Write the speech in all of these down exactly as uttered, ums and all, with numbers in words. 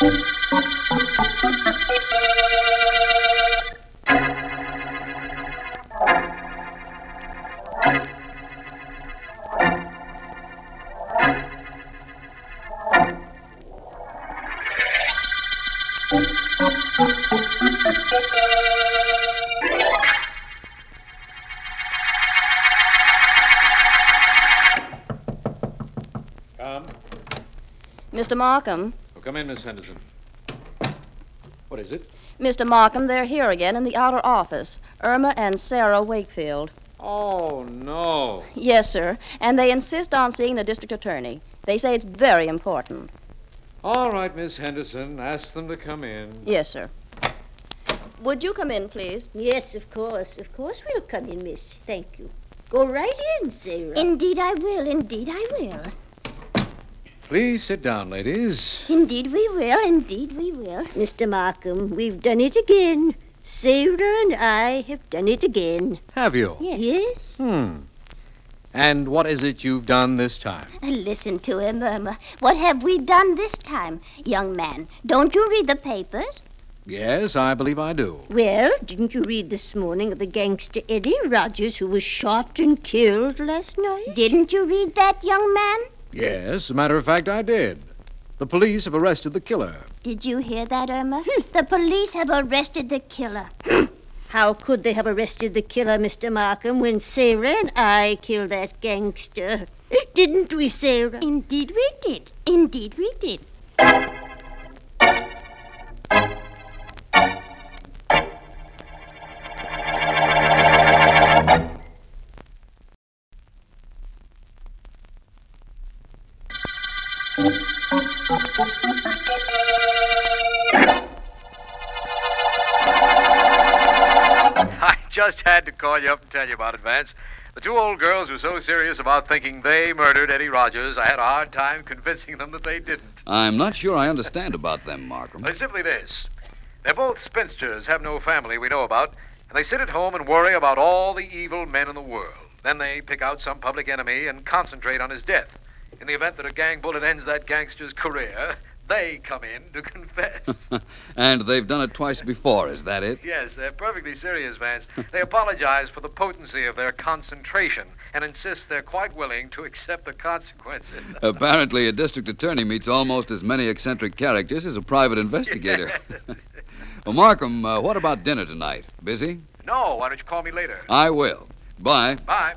Come. Mister Markham. Oh, come in, Miss Henderson. What is it? Mister Markham, they're here again in the outer office. Irma and Sarah Wakefield. Oh, no. Yes, sir. And they insist on seeing the district attorney. They say it's very important. All right, Miss Henderson. Ask them to come in. Yes, sir. Would you come in, please? Yes, of course. Of course we'll come in, miss. Thank you. Go right in, Sarah. Indeed I will. Indeed I will. Please sit down, ladies. Indeed we will. Indeed we will. Mister Markham, we've done it again. Sarah and I have done it again. Have you? Yes. Yes? Hmm. And what is it you've done this time? Listen to him, Irma. What have we done this time? Young man, don't you read the papers? Yes, I believe I do. Well, didn't you read this morning of the gangster Eddie Rogers who was shot and killed last night? Didn't you read that, young man? Yes, as a matter of fact, I did. The police have arrested the killer. Did you hear that, Irma? The police have arrested the killer. How could they have arrested the killer, Mister Markham, when Sarah and I killed that gangster? Didn't we, Sarah? Indeed we did. Indeed we did. I just had to call you up and tell you about it, Vance. The two old girls were so serious about thinking they murdered Eddie Rogers, I had a hard time convincing them that they didn't. I'm not sure I understand about them, Markham. Well, it's simply this. They're both spinsters, have no family we know about, and they sit at home and worry about all the evil men in the world. Then they pick out some public enemy and concentrate on his death. In the event that a gang bullet ends that gangster's career, they come in to confess. And they've done it twice before, is that it? Yes, they're perfectly serious, Vance. They apologize for the potency of their concentration and insist they're quite willing to accept the consequences. Apparently, a district attorney meets almost as many eccentric characters as a private investigator. Well, Markham, uh, what about dinner tonight? Busy? No, why don't you call me later? I will. Bye. Bye.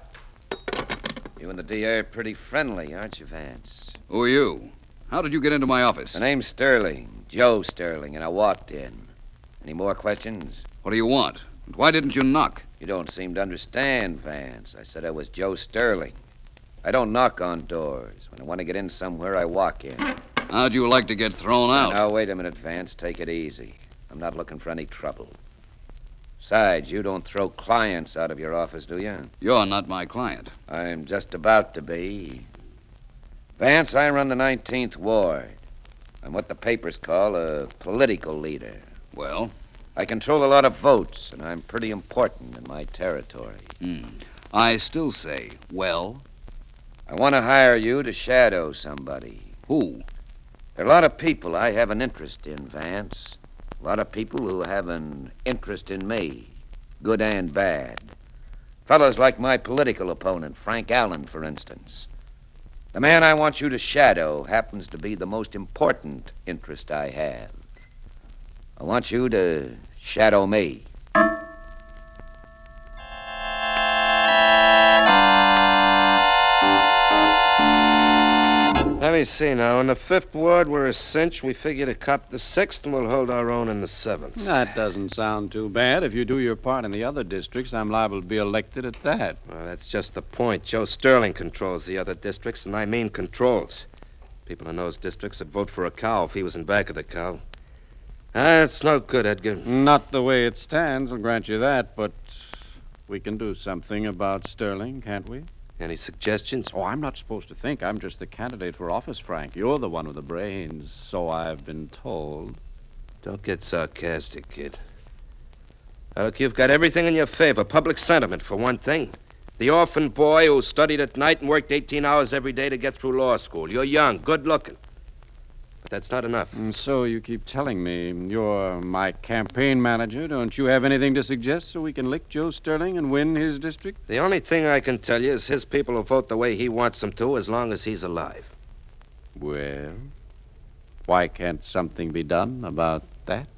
You and the D A are pretty friendly, aren't you, Vance? Who are you? How did you get into my office? The name's Sterling, Joe Sterling, and I walked in. Any more questions? What do you want? And why didn't you knock? You don't seem to understand, Vance. I said I was Joe Sterling. I don't knock on doors. When I want to get in somewhere, I walk in. How'd you like to get thrown out? Now, wait a minute, Vance. Take it easy. I'm not looking for any trouble. Besides, you don't throw clients out of your office, do you? You're not my client. I'm just about to be. Vance, I run the nineteenth Ward. I'm what the papers call a political leader. Well? I control a lot of votes, and I'm pretty important in my territory. Hmm. I still say, well? I want to hire you to shadow somebody. Who? There are a lot of people I have an interest in, Vance. A lot of people who have an interest in me, good and bad. Fellows like my political opponent, Frank Allen, for instance. The man I want you to shadow happens to be the most important interest I have. I want you to shadow me. Let me see now. In the fifth ward, we're a cinch. We figure to cop the sixth, and we'll hold our own in the seventh. That doesn't sound too bad. If you do your part in the other districts, I'm liable to be elected at that. Well, that's just the point. Joe Sterling controls the other districts, and I mean controls. People in those districts would vote for a cow if he was in back of the cow. That's no good, Edgar. Not the way it stands, I'll grant you that, but we can do something about Sterling, can't we? Any suggestions? Oh, I'm not supposed to think. I'm just the candidate for office, Frank. You're the one with the brains, so I've been told. Don't get sarcastic, kid. Now, look, you've got everything in your favor. Public sentiment, for one thing. The orphan boy who studied at night and worked eighteen hours every day to get through law school. You're young, good-looking. But that's not enough. And so you keep telling me you're my campaign manager. Don't you have anything to suggest so we can lick Joe Sterling and win his district? The only thing I can tell you is his people will vote the way he wants them to as long as he's alive. Well, why can't something be done about that?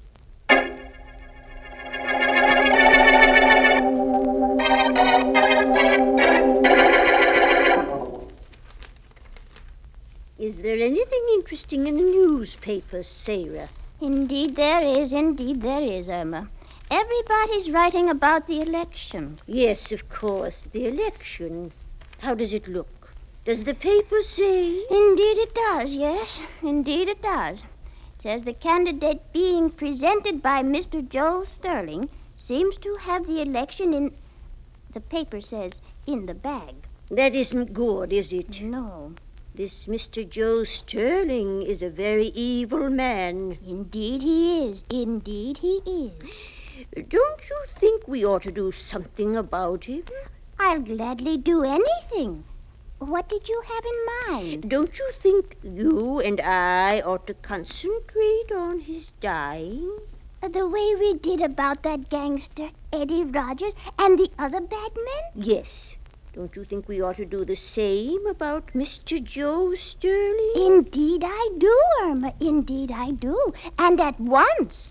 Is there anything interesting in the newspapers, Sarah? Indeed there is, indeed there is, Irma. Everybody's writing about the election. Yes, of course, the election. How does it look? Does the paper say? Indeed it does, yes. Indeed it does. It says the candidate being presented by Mister Joe Sterling seems to have the election in, the paper says, in the bag. That isn't good, is it? No. This Mister Joe Sterling is a very evil man. Indeed he is. Indeed he is. Don't you think we ought to do something about him? I'll gladly do anything. What did you have in mind? Don't you think you and I ought to concentrate on his dying? The way we did about that gangster, Eddie Rogers, and the other bad men? Yes. Don't you think we ought to do the same about Mister Joe Sterling? Indeed I do, Irma. Indeed I do. And at once.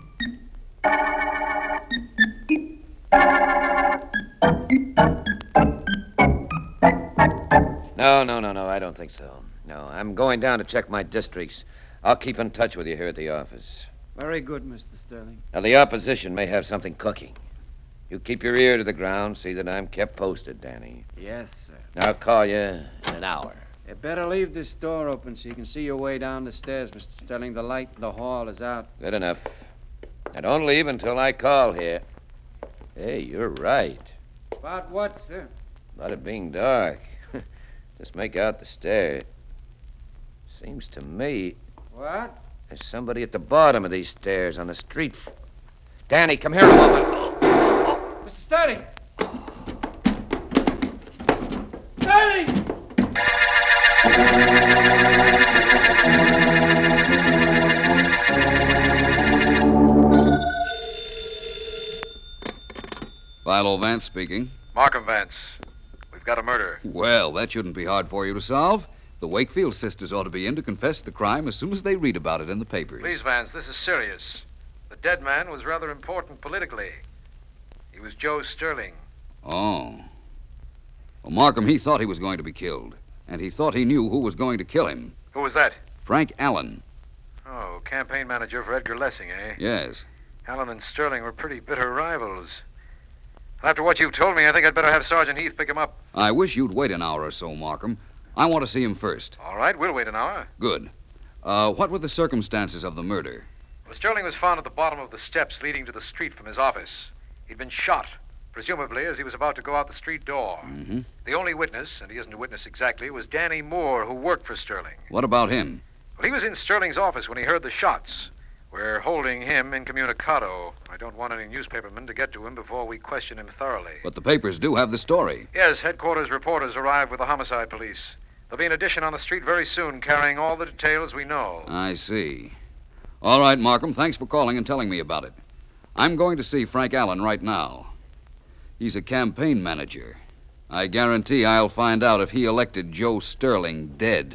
No, no, no, no, I don't think so. No, I'm going down to check my districts. I'll keep in touch with you here at the office. Very good, Mister Sterling. Now, the opposition may have something cooking. You keep your ear to the ground, see that I'm kept posted, Danny. Yes, sir. I'll call you in an hour. You better leave this door open so you can see your way down the stairs, Mister Sterling. The light in the hall is out. Good enough. Now, don't leave until I call here. Hey, you're right. About what, sir? About it being dark. Just make out the stair. Seems to me What? there's somebody at the bottom of these stairs on the street. Danny, come here a moment. Mister Sterling! Sterling! Philo Vance speaking. Markham Vance. We've got a murder. Well, that shouldn't be hard for you to solve. The Wakefield sisters ought to be in to confess the crime as soon as they read about it in the papers. Please, Vance, this is serious. The dead man was rather important politically. He was Joe Sterling. Oh. Well, Markham, he thought he was going to be killed. And he thought he knew who was going to kill him. Who was that? Frank Allen. Oh, campaign manager for Edgar Lessing, eh? Yes. Allen and Sterling were pretty bitter rivals. After what you've told me, I think I'd better have Sergeant Heath pick him up. I wish you'd wait an hour or so, Markham. I want to see him first. All right, we'll wait an hour. Good. Uh, what were the circumstances of the murder? Well, Sterling was found at the bottom of the steps leading to the street from his office. He'd been shot, presumably as he was about to go out the street door. Mm-hmm. The only witness, and he isn't a witness exactly, was Danny Moore, who worked for Sterling. What about him? Well, he was in Sterling's office when he heard the shots. We're holding him incommunicado. I don't want any newspapermen to get to him before we question him thoroughly. But the papers do have the story. Yes, headquarters reporters arrived with the homicide police. There'll be an addition on the street very soon carrying all the details we know. I see. All right, Markham, thanks for calling and telling me about it. I'm going to see Frank Allen right now. He's a campaign manager. I guarantee I'll find out if he elected Joe Sterling dead.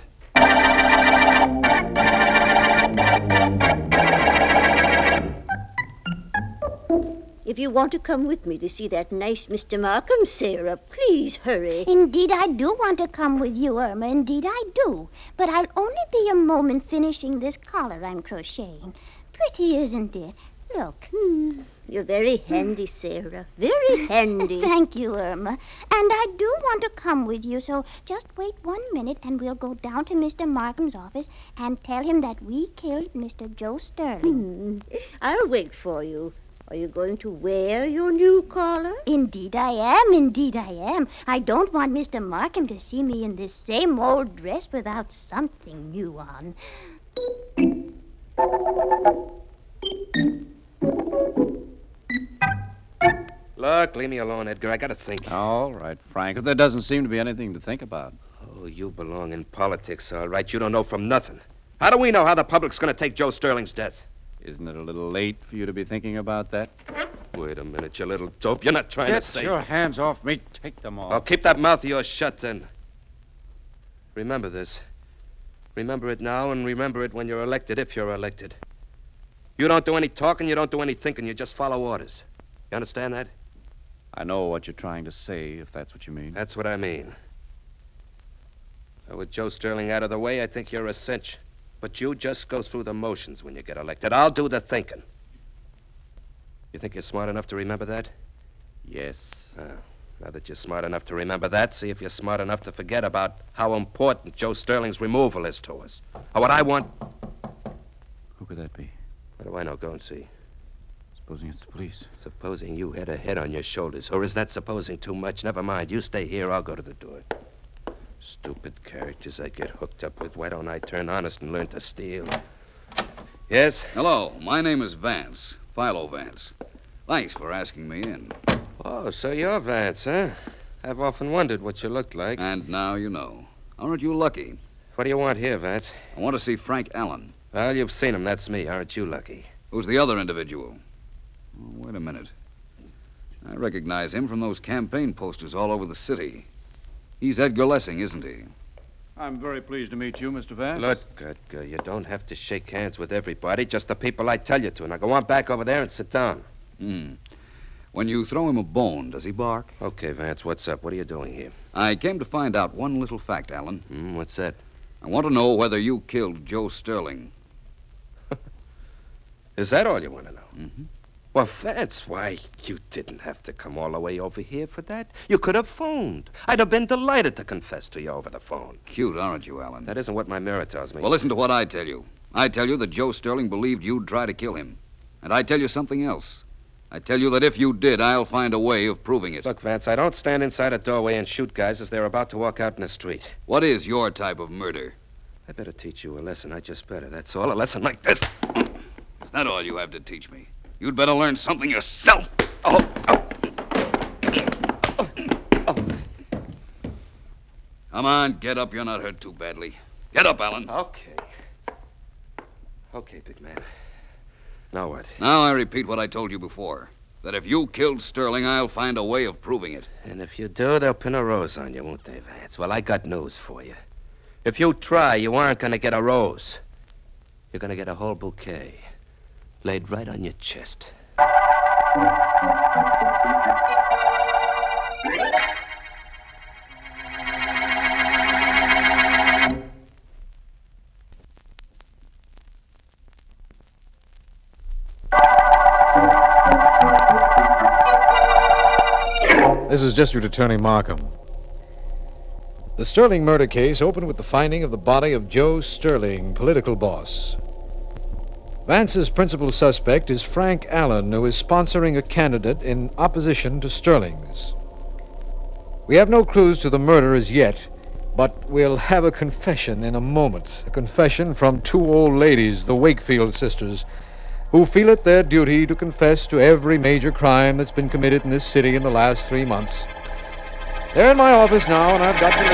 If you want to come with me to see that nice Mister Markham, Sarah, please hurry. Indeed I do want to come with you, Irma. Indeed I do. But I'll only be a moment finishing this collar I'm crocheting. Pretty, isn't it? Look. Hmm. You're very handy, Sarah. Very handy. Thank you, Irma. And I do want to come with you, so just wait one minute and we'll go down to Mister Markham's office and tell him that we killed Mister Joe Sterling. Hmm. I'll wait for you. Are you going to wear your new collar? Indeed I am, indeed I am. I don't want Mister Markham to see me in this same old dress without something new on. Look, leave me alone, Edgar. I gotta think. All right, Frank. There doesn't seem to be anything to think about. Oh, you belong in politics, all right. You don't know from nothing. How do we know how the public's going to take Joe Sterling's death? Isn't it a little late for you to be thinking about that? Wait a minute, you little dope. You're not trying Get to say... your hands off me. Take them off. Oh, keep that mouth of yours shut, then. Remember this. Remember it now, and remember it when you're elected, if you're elected. You don't do any talking, you don't do any thinking, you just follow orders. You understand that? I know what you're trying to say, if that's what you mean. That's what I mean. So with Joe Sterling out of the way, I think you're a cinch. But you just go through the motions when you get elected. I'll do the thinking. You think you're smart enough to remember that? Yes. Uh, now that you're smart enough to remember that, see if you're smart enough to forget about how important Joe Sterling's removal is to us. Or what I want... Who could that be? What do I know? Go and see. Supposing it's the police. Supposing you had a head on your shoulders. Or is that supposing too much? Never mind. You stay here. I'll go to the door. Stupid characters I get hooked up with. Why don't I turn honest and learn to steal? Yes? Hello. My name is Vance. Philo Vance. Thanks for asking me in. Oh, so you're Vance, huh? I've often wondered what you looked like. And now you know. Aren't you lucky? What do you want here, Vance? I want to see Frank Allen. Well, you've seen him. That's me. Aren't you lucky? Who's the other individual? Oh, wait a minute. I recognize him from those campaign posters all over the city. He's Edgar Lessing, isn't he? I'm very pleased to meet you, Mister Vance. Look, Edgar, you don't have to shake hands with everybody, just the people I tell you to. Now go on back over there and sit down. Hmm. When you throw him a bone, does he bark? Okay, Vance, what's up? What are you doing here? I came to find out one little fact, Allen. Hmm, what's that? I want to know whether you killed Joe Sterling. Is that all you want to know? Mm-hmm. Well, Vance, why, you didn't have to come all the way over here for that. You could have phoned. I'd have been delighted to confess to you over the phone. Cute, aren't you, Allen? That isn't what my mirror tells me. Well, listen to what I tell you. I tell you that Joe Sterling believed you'd try to kill him. And I tell you something else. I tell you that if you did, I'll find a way of proving it. Look, Vance, I don't stand inside a doorway and shoot guys as they're about to walk out in the street. What is your type of murder? I better teach you a lesson. I just better. That's all. A lesson like this. Is that all you have to teach me? You'd better learn something yourself. Oh, oh. oh. Come on, get up. You're not hurt too badly. Get up, Allen. Okay. Okay, big man. Now what? Now I repeat what I told you before. That if you killed Sterling, I'll find a way of proving it. And if you do, they'll pin a rose on you, won't they, Vance? Well, I got news for you. If you try, you aren't going to get a rose. You're going to get a whole bouquet. Laid right on your chest. This is District Attorney Markham. The Sterling murder case opened with the finding of the body of Joe Sterling, political boss. Vance's principal suspect is Frank Allen, who is sponsoring a candidate in opposition to Sterling's. We have no clues to the murder as yet, but we'll have a confession in a moment. A confession from two old ladies, the Wakefield sisters, who feel it their duty to confess to every major crime that's been committed in this city in the last three months. They're in my office now, and I've got to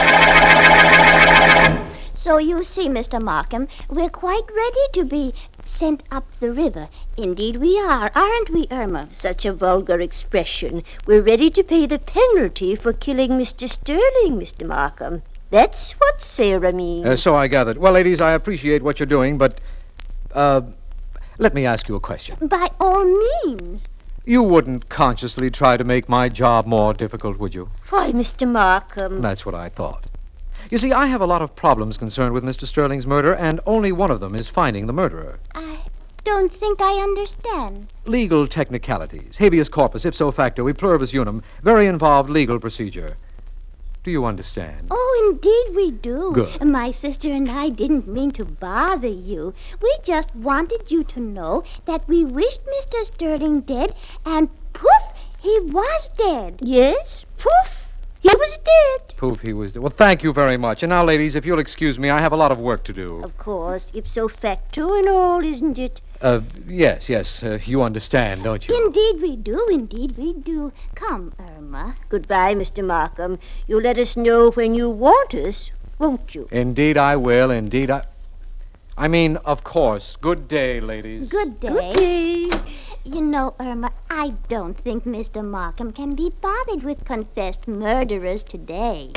listen. So you see, Mister Markham, we're quite ready to be sent up the river. Indeed we are, aren't we, Irma? Such a vulgar expression. We're ready to pay the penalty for killing Mister Sterling, Mister Markham. That's what Sarah means. Uh, so I gathered. Well, ladies, I appreciate what you're doing, but, uh, let me ask you a question. By all means. You wouldn't consciously try to make my job more difficult, would you? Why, Mister Markham? That's what I thought. You see, I have a lot of problems concerned with Mister Sterling's murder, and only one of them is finding the murderer. I don't think I understand. Legal technicalities. Habeas corpus, ipso facto, e pluribus unum. Very involved legal procedure. Do you understand? Oh, indeed we do. Good. My sister and I didn't mean to bother you. We just wanted you to know that we wished Mister Sterling dead, and poof, he was dead. Yes, poof. He was dead. Poof, he was dead. Well, thank you very much. And now, ladies, if you'll excuse me, I have a lot of work to do. Of course, ipso facto and all, isn't it? Uh, yes, yes. Uh, you understand, don't you? Indeed we do, indeed we do. Come, Irma. Goodbye, Mister Markham. You'll let us know when you want us, won't you? Indeed I will, indeed I... I mean, of course. Good day, ladies. Good day. Good day. You know, Irma, I don't think Mister Markham can be bothered with confessed murderers today.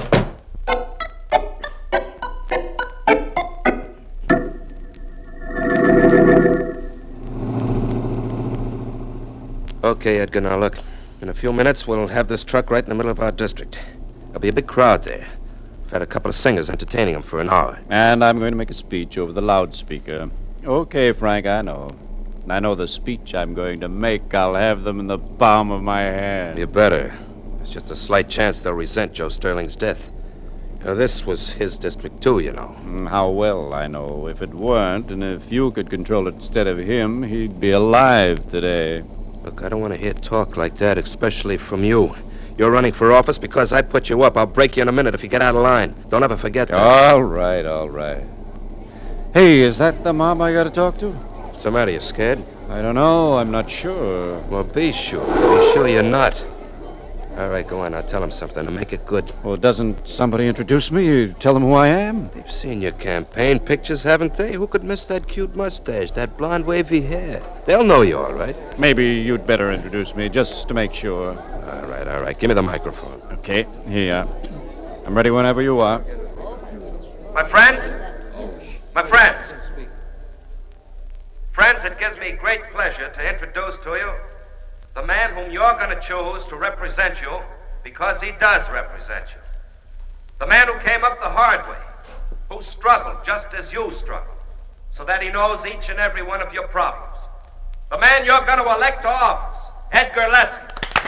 Okay, Edgar, now look. In a few minutes, we'll have this truck right in the middle of our district. There'll be a big crowd there. I've had a couple of singers entertaining them for an hour. And I'm going to make a speech over the loudspeaker. Okay, Frank, I know. I know the speech I'm going to make. I'll have them in the palm of my hand. You better. There's just a slight chance they'll resent Joe Sterling's death. You know, this was his district, too, you know. Mm, How well I know. If it weren't, and if you could control it instead of him, he'd be alive today. Look, I don't want to hear talk like that, especially from you. You're running for office because I put you up. I'll break you in a minute if you get out of line. Don't ever forget that. All right, all right. Hey, is that the mob I got to talk to? What's the matter? You scared? I don't know. I'm not sure. Well, be sure. Be sure you're not. All right, go on. I'll tell them something and make it good. Well, doesn't somebody introduce me? You tell them who I am? They've seen your campaign pictures, haven't they? Who could miss that cute mustache, that blonde wavy hair? They'll know you, all right. Maybe you'd better introduce me, just to make sure. All right, all right. Give me the microphone. Okay, here. I'm ready whenever you are. My friends, my friends, friends, it gives me great pleasure to introduce to you the man whom you're going to choose to represent you because he does represent you. The man who came up the hard way, who struggled just as you struggled, so that he knows each and every one of your problems. The man you're going to elect to office, Edgar Lessing.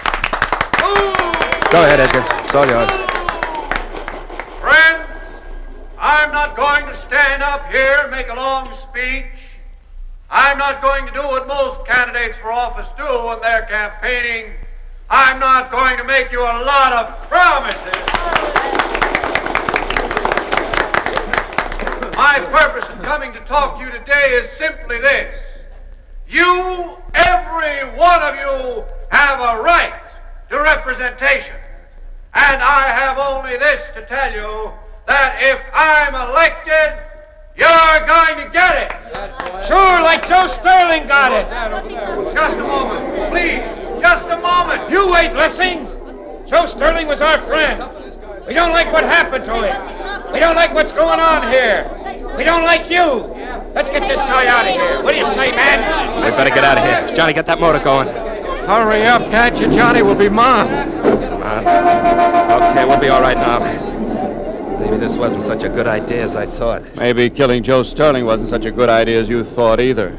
Go ahead, Edgar. It's all yours. Friends, I'm not going to stand up here and make a long speech. I'm not going to do what most candidates for office do when they're campaigning. I'm not going to make you a lot of promises. My purpose in coming to talk to you today is simply this. You, every one of you, have a right to representation. And I have only this to tell you, that if I'm elected, you're going to get it. Sure, like Joe Sterling got it. Just a moment, please. Just a moment. You wait, Lessing. Joe Sterling was our friend. We don't like what happened to him. We don't like what's going on here. We don't like you. Let's get this guy out of here. What do you say, man? They better get out of here. Johnny, get that motor going. Hurry up, can't you, Johnny? We'll be mobbed. Come on. Okay, we'll be all right now. Maybe this wasn't such a good idea as I thought. Maybe killing Joe Sterling wasn't such a good idea as you thought either.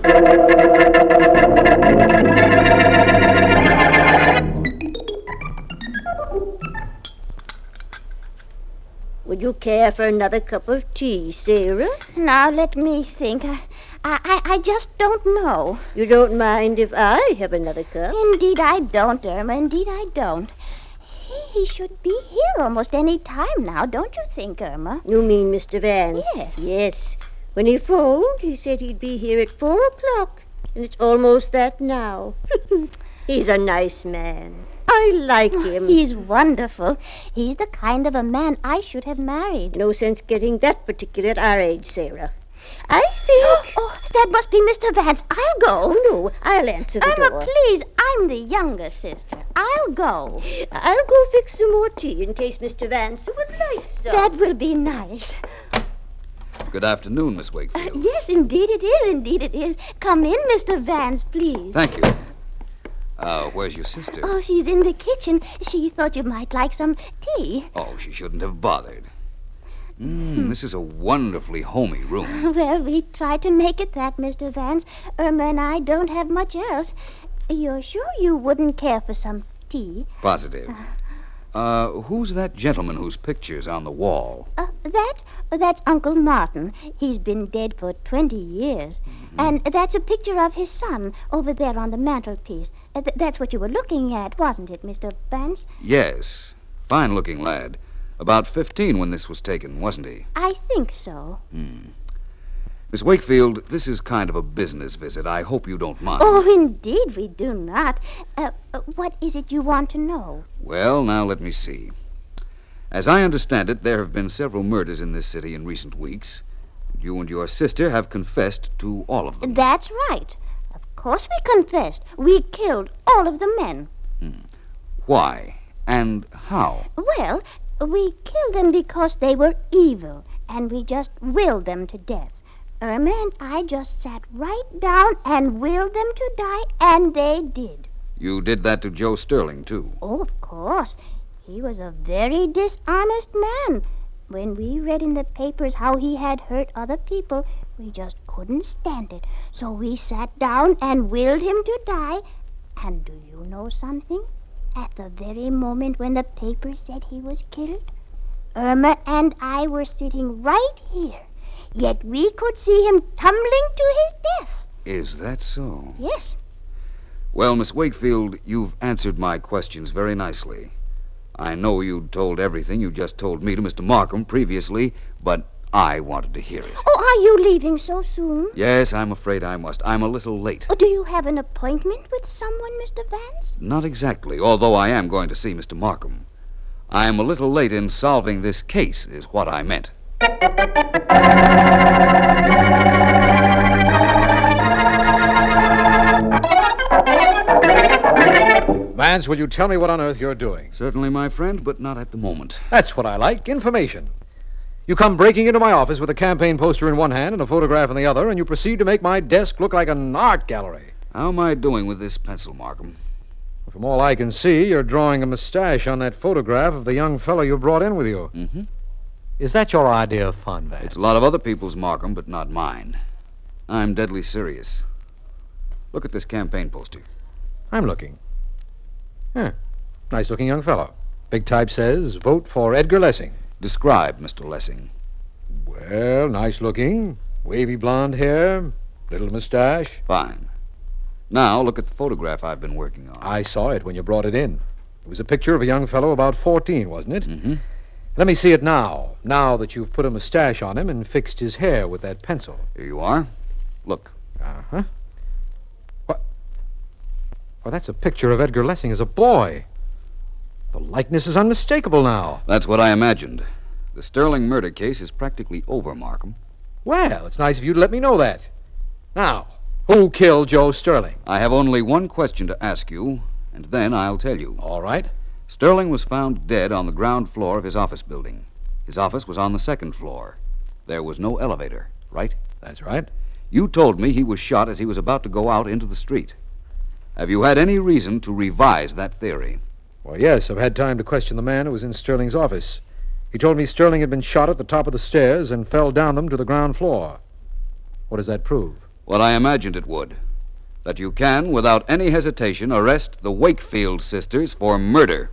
Would you care for another cup of tea, Sarah? Now, let me think. I, I, I just don't know. You don't mind if I have another cup? Indeed I don't, Irma. Indeed I don't. He, he should be here almost any time now, don't you think, Irma? You mean Mister Vance? Yes. Yes. When he phoned, he said he'd be here at four o'clock, and it's almost that now. He's a nice man. I like him. He's wonderful. He's the kind of a man I should have married. No sense getting that particular at our age, Sarah. I think... Oh, that must be Mister Vance. I'll go. Oh, no, I'll answer the Irma, door. please, I'm the younger sister. I'll go. I'll go fix some more tea in case Mister Vance would like some. That will be nice. Good afternoon, Miss Wakefield. Uh, yes, indeed it is. Indeed it is. Come in, Mister Vance, please. Thank you. Uh, where's your sister? Oh, she's in the kitchen. She thought you might like some tea. Oh, she shouldn't have bothered. Mm, this is a wonderfully homey room. Well, we try to make it that, Mister Vance. Irma and I don't have much else. You're sure you wouldn't care for some tea? Positive. Uh, who's that gentleman whose picture's on the wall? Uh, that? That's Uncle Martin. He's been dead for twenty years. Mm-hmm. And that's a picture of his son over there on the mantelpiece. Uh, th- that's what you were looking at, wasn't it, Mister Vance? Yes. Fine-looking lad. About fifteen when this was taken, wasn't he? I think so. Hmm. Miss Wakefield, this is kind of a business visit. I hope you don't mind. Oh, indeed we do not. Uh, uh, what is it you want to know? Well, now let me see. As I understand it, there have been several murders in this city in recent weeks. you and your sister have confessed to all of them. That's right. Of course we confessed. We killed all of the men. Hmm. Why? And how? Well, we killed them because they were evil, and we just willed them to death. Irma and I just sat right down and willed them to die, and they did. You did that to Joe Sterling, too. Oh, of course. He was a very dishonest man. When we read in the papers how he had hurt other people, we just couldn't stand it. So we sat down and willed him to die. And do you know something? At the very moment when the paper said he was killed, Irma and I were sitting right here. Yet we could see him tumbling to his death. Is that so? Yes. Well, Miss Wakefield, you've answered my questions very nicely. I know you'd told everything you just told me to Mister Markham previously, but I wanted to hear it. Oh, are you leaving so soon? Yes, I'm afraid I must. I'm a little late. Oh, do you have an appointment with someone, Mister Vance? Not exactly, although I am going to see Mister Markham. I'm a little late in solving this case, is what I meant. Vance, will you tell me what on earth you're doing? Certainly, my friend, but not at the moment. That's what I like, information. You come breaking into my office with a campaign poster in one hand and a photograph in the other, and you proceed to make my desk look like an art gallery. How am I doing with this pencil, Markham? From all I can see, you're drawing a mustache on that photograph of the young fellow you brought in with you. Mm-hmm. Is that your idea of fun, Vance? It's a lot of other people's, Markham, but not mine. I'm deadly serious. Look at this campaign poster. I'm looking. Huh. Nice-looking young fellow. Big type says, vote for Edgar Lessing. Describe Mister Lessing. Well, nice-looking, wavy blonde hair, little mustache. Fine. Now, look at the photograph I've been working on. I saw it when you brought it in. It was a picture of a young fellow about fourteen, wasn't it? Mm-hmm. Let me see it now, now that you've put a mustache on him and fixed his hair with that pencil. Here you are. Look. Uh-huh. What? Well, that's a picture of Edgar Lessing as a boy. The likeness is unmistakable now. That's what I imagined. The Sterling murder case is practically over, Markham. Well, it's nice of you to let me know that. Now, who killed Joe Sterling? I have only one question to ask you, and then I'll tell you. All right. Sterling was found dead on the ground floor of his office building. His office was on the second floor. There was no elevator, right? That's right. You told me he was shot as he was about to go out into the street. Have you had any reason to revise that theory? Well, yes, I've had time to question the man who was in Sterling's office. He told me Sterling had been shot at the top of the stairs and fell down them to the ground floor. What does that prove? What I imagined it would. That you can, without any hesitation, arrest the Wakefield sisters for murder.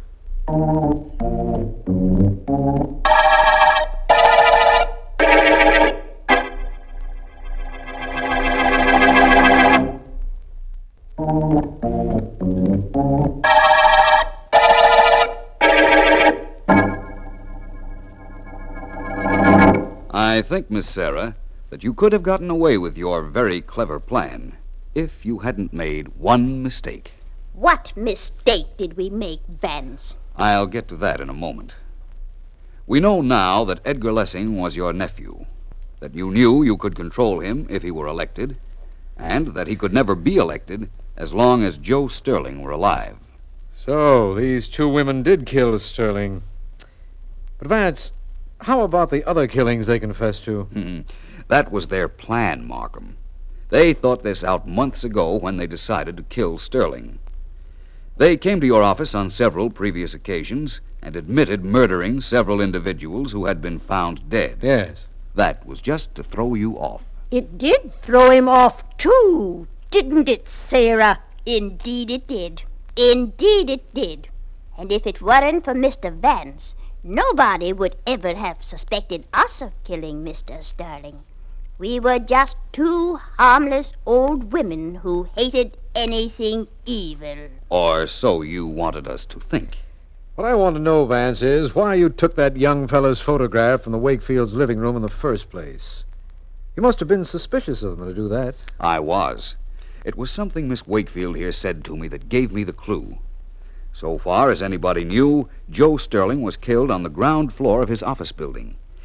I think, Miss Sarah, that you could have gotten away with your very clever plan if you hadn't made one mistake. What mistake did we make, Vance? I'll get to that in a moment. We know now that Edgar Lessing was your nephew, that you knew you could control him if he were elected, and that he could never be elected as long as Joe Sterling were alive. So, these two women did kill Sterling. But, Vance, how about the other killings they confessed to? That was their plan, Markham. They thought this out months ago when they decided to kill Sterling. They came to your office on several previous occasions and admitted murdering several individuals who had been found dead. Yes. That was just to throw you off. It did throw him off, too, didn't it, Sarah? Indeed it did. Indeed it did. And if it weren't for Mister Vance, nobody would ever have suspected us of killing Mister Sterling. We were just two harmless old women who hated anything evil. Or so you wanted us to think. What I want to know, Vance, is why you took that young fellow's photograph from the Wakefield's living room in the first place. You must have been suspicious of them to do that. I was. It was something Miss Wakefield here said to me that gave me the clue. So far as anybody knew, Joe Sterling was killed on the ground floor of his office building.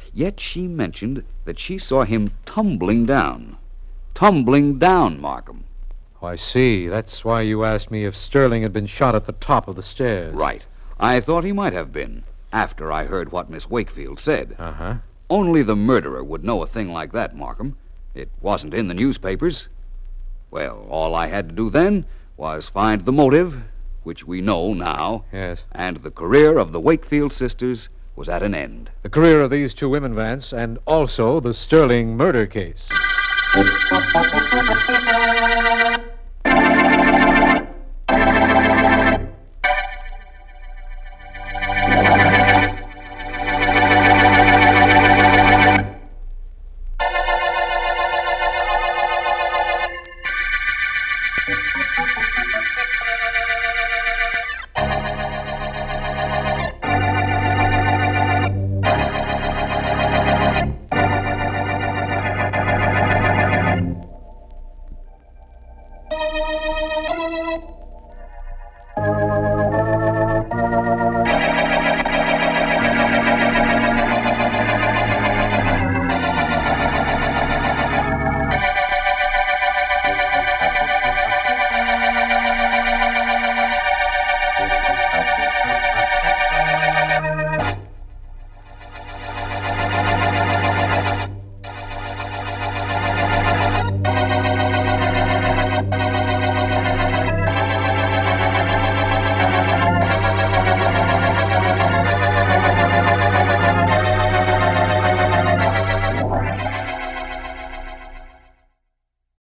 Yet she mentioned that she saw him tumbling down. Tumbling down, Markham. Oh, I see. That's why you asked me if Sterling had been shot at the top of the stairs. Right. I thought he might have been, after I heard what Miss Wakefield said. Uh-huh. Only the murderer would know a thing like that, Markham. It wasn't in the newspapers. Well, all I had to do then was find the motive, which we know now. Yes. And the career of the Wakefield sisters was at an end. The career of these two women, Vance, and also the Sterling murder case.